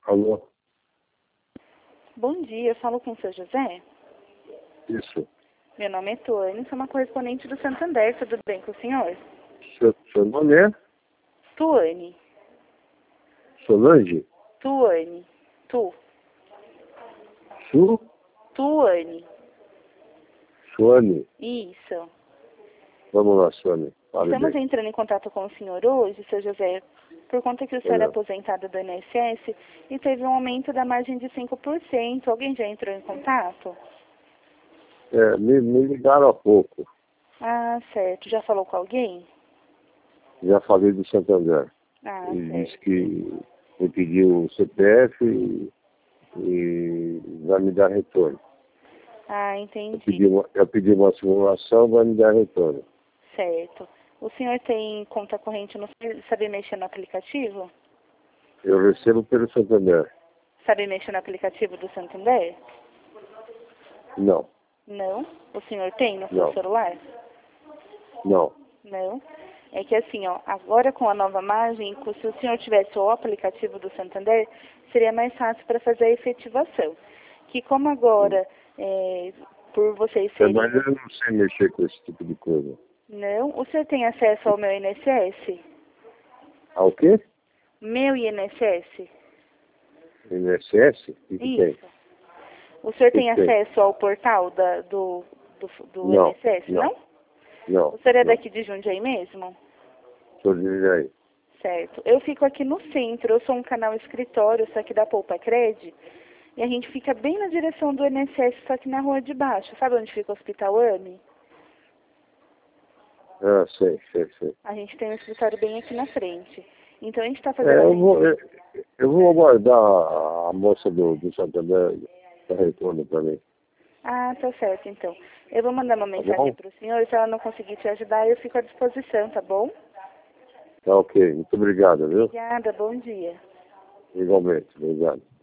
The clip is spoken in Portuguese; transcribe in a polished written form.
Alô? Bom dia, eu falo com o seu José. Isso. Meu nome é Tuane, sou uma correspondente do Santander, tudo bem com o senhor? Seu nome é? Tuane. Solange? Tuane. Su? Tuane. Suane? Isso. Vamos lá, Suane. Fale Estamos bem. entrando em contato com o senhor hoje, seu José, por conta que o senhor é É. aposentado do INSS e teve um aumento da margem de 5%. Alguém já entrou em contato? Me ligaram há pouco. Ah, certo. Já falou com alguém? Já falei do Santander. Ah, Ele disse certo. que me pediu o CPF e vai me dar retorno. Ah, entendi. Eu pedi uma simulação, vai me dar retorno. Certo. O senhor tem conta corrente no sabe mexer no aplicativo? Eu recebo pelo Santander. Sabe mexer no aplicativo do Santander? Não, Não. O senhor tem no seu não, celular? não. Não. É que assim, ó, agora com a nova margem, se o senhor tivesse o aplicativo do Santander, seria mais fácil para fazer a efetivação. Que como agora, por vocês Mas serem... eu não sei mexer com esse tipo de coisa. Não. O senhor tem acesso ao meu INSS? Ao quê? Meu INSS? INSS? O que tem? Isso. O senhor O que tem tem? acesso ao portal do Não, INSS, não, não? não, O senhor é não. daqui de Jundiaí mesmo? Estou dizendo aí. Certo. Eu fico aqui no centro, eu sou um canal escritório, só que da Poupa Cred, e a gente fica bem na direção do INSS, só que na rua de baixo. Sabe onde fica o Hospital AME? Ah, sei. A gente tem um escritório bem aqui na frente. Então a gente está fazendo Eu vou aguardar a moça do Santander dar retorno para mim. Ah, tá certo, então. Eu vou mandar uma Tá mensagem bom? para o senhor, e se ela não conseguir te ajudar, eu fico à disposição, tá bom? Tá ok. Muito obrigado, viu? Obrigada, bom dia. Igualmente. Obrigado.